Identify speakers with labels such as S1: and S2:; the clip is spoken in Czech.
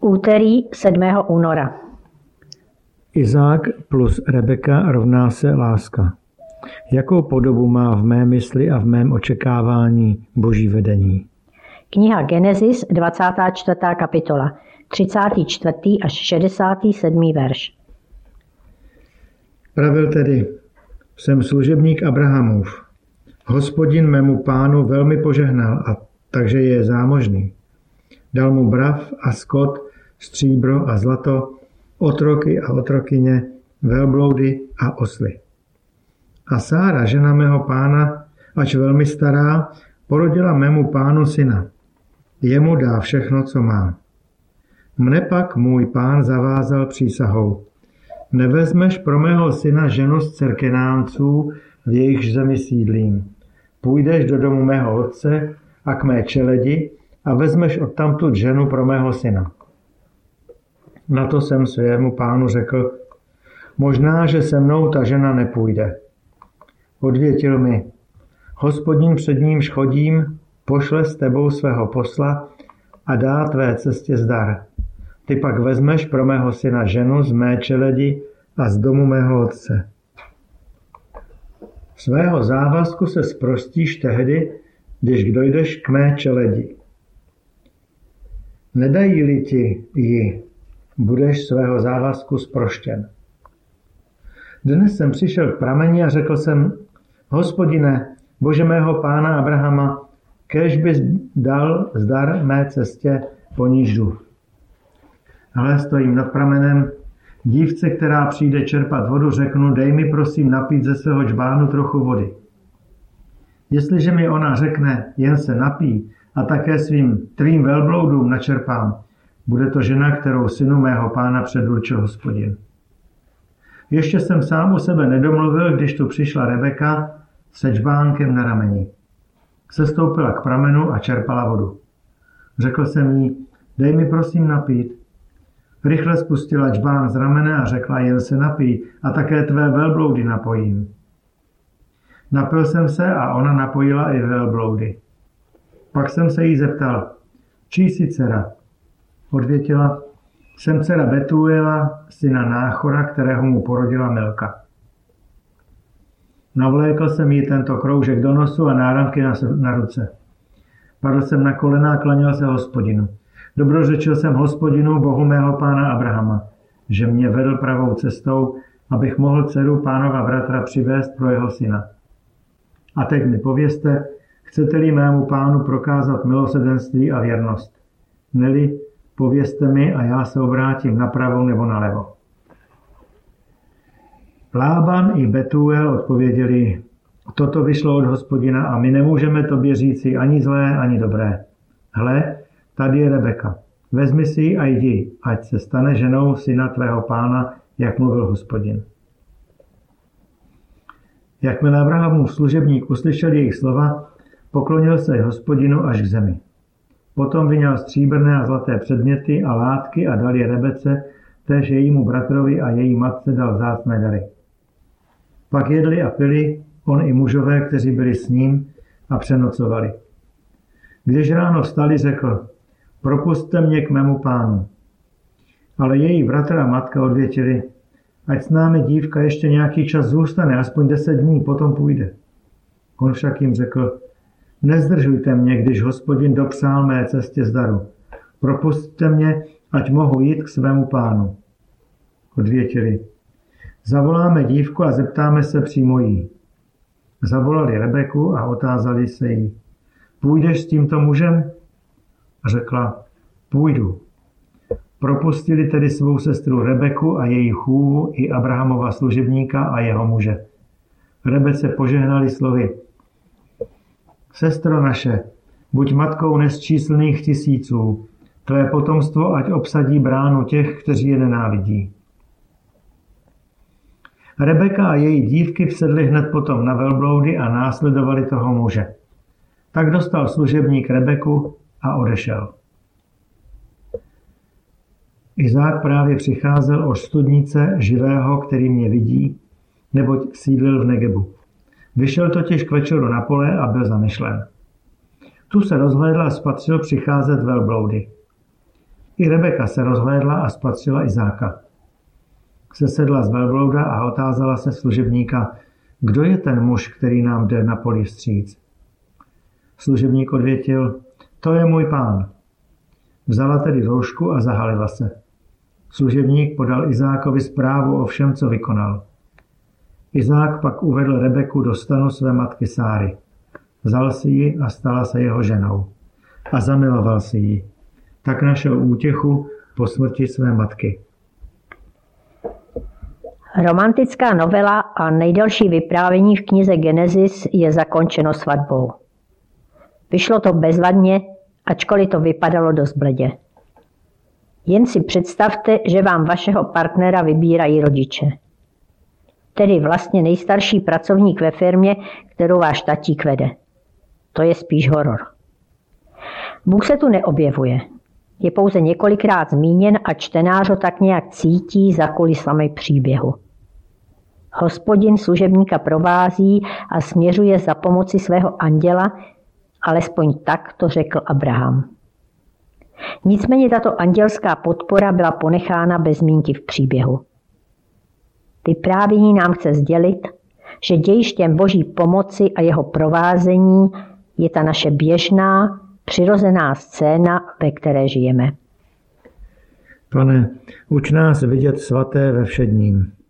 S1: Úterý 7. února.
S2: Izák plus Rebeka rovná se láska. Jakou podobu má v mé mysli a v mém očekávání Boží vedení?
S1: Kniha Genesis, 24. kapitola, 34. až 67. verš.
S2: Pravil tedy, jsem služebník Abrahamův. Hospodin mému pánu velmi požehnal, a takže je zámožný. Dal mu brav a skot, stříbro a zlato, otroky a otrokyně, velbloudy a osly. A Sára, žena mého pána, ač velmi stará, porodila mému pánu syna. Jemu dá všechno, co má. Mne pak můj pán zavázal přísahou. Nevezmeš pro mého syna ženu z Cerkenánců, v jejichž zemi sídlím. Půjdeš do domu mého otce a k mé čeledi a vezmeš odtamtud ženu pro mého syna. Na to jsem svému pánu řekl, možná, že se mnou ta žena nepůjde. Odvětil mi, Hospodin před nímž chodím, pošle s tebou svého posla a dá tvé cestě zdar. Ty pak vezmeš pro mého syna ženu z mé čeledi a z domu mého otce. Svého závazku se zprostíš tehdy, když dojdeš k mé čeledi. Nedají-li ti ji, budeš svého závazku zproštěn. Dnes jsem přišel k prameni a řekl jsem, Hospodine, Bože mého pána Abrahama, kéž bys dal zdar mé cestě, po níž jdu. Ale stojím nad pramenem, dívce, která přijde čerpat vodu, řeknu, dej mi prosím napít ze svého džbánu trochu vody. Jestliže mi ona řekne, jen se napí a také svým tvým velbloudům načerpám, bude to žena, kterou synu mého pána předurčil Hospodin. Ještě jsem sám u sebe nedomluvil, když tu přišla Rebeka se džbánkem na rameni. Sestoupila k pramenu a čerpala vodu. Řekl jsem jí, dej mi prosím napít. Rychle spustila džbán z ramene a řekla, jen se napij a také tvé velbloudy napojím. Napil jsem se a ona napojila i velbloudy. Pak jsem se jí zeptal, čí jsi dcera? Odvětila, jsem dcera Betuela, syna Náchora, kterého mu porodila Milka. Navlékl jsem jí tento kroužek do nosu a náramky na ruce. Padl jsem na kolena a klaněl se Hospodinu. Dobrořečil jsem Hospodinu, Bohu mého pána Abrahama, že mě vedl pravou cestou, abych mohl dceru pánova bratra přivést pro jeho syna. A teď mi povězte, chcete-li mému pánu prokázat milosrdenství a věrnost. Neli, povězte mi a já se obrátím napravo nebo nalevo. Lában i Betuel odpověděli, toto vyšlo od Hospodina a my nemůžeme tobě říci ani zlé, ani dobré. Hle, tady je Rebeka. Vezmi si ji a jdi, ať se stane ženou syna tvého pána, jak mluvil Hospodin. Jakmile Abrahamův služebník uslyšel jejich slova, poklonil se Hospodinu až k zemi. Potom vyňal stříbrné a zlaté předměty a látky a dal je Rebece, též jejímu bratrovi a její matce dal vzácné dary. Pak jedli a pili, on i mužové, kteří byli s ním, a přenocovali. Když ráno vstali, řekl, propusťte mě k mému pánu. Ale její bratr a matka odvětili, ať s námi dívka ještě nějaký čas zůstane, aspoň 10 dní, potom půjde. On však jim řekl, nezdržujte mě, když Hospodin dopřál mé cestě zdaru. Propusťte mě, ať mohu jít k svému pánu. Odvětili, zavoláme dívku a zeptáme se přímo jí. Zavolali Rebeku a otázali se jí, půjdeš s tímto mužem? A řekla, půjdu. Propustili tedy svou sestru Rebeku a její chůvu i Abrahamova služebníka a jeho muže. Rebece požehnali slovy, sestro naše, buď matkou nesčíslných tisíců, tvé potomstvo ať obsadí bránu těch, kteří je nenávidí. Rebeka a její dívky vsedly hned potom na velbloudy a následovali toho muže. Tak dostal služebník Rebeku a odešel. Izák právě přicházel od studnice živého, který mě vidí, neboť sídlil v Negebu. Vyšel totiž k večeru na pole a byl zamyšlen. Tu se rozhlédl a spatřil přicházet velbloudy. I Rebeka se rozhlédla a spatřila Izáka. Sesedla z velblouda a otázala se služebníka, kdo je ten muž, který nám jde na poli vstříc. Služebník odvětil, to je můj pán. Vzala tedy roušku a zahalila se. Služebník podal Izákovi zprávu o všem, co vykonal. Izák pak uvedl Rebeku do stanu své matky Sáry. Vzal si ji a stala se jeho ženou. A zamiloval si ji. Tak našel útěchu po smrti své matky.
S1: Romantická novela a nejdelší vyprávění v knize Genesis je zakončeno svatbou. Vyšlo to bezvadně, ačkoliv to vypadalo dost bledě. Jen si představte, že vám vašeho partnera vybírají rodiče. Tedy vlastně nejstarší pracovník ve firmě, kterou váš tatík vede. To je spíš horor. Bůh se tu neobjevuje. Je pouze několikrát zmíněn a čtenář ho tak nějak cítí za kulisami příběhu. Hospodin služebníka provází a směřuje za pomoci svého anděla, alespoň tak to řekl Abraham. Nicméně tato andělská podpora byla ponechána bez zmínky v příběhu. Vyprávění nám chce sdělit, že dějištěm Boží pomoci a jeho provázení je ta naše běžná, přirozená scéna, ve které žijeme.
S2: Pane, uč nás vidět svaté ve všedním.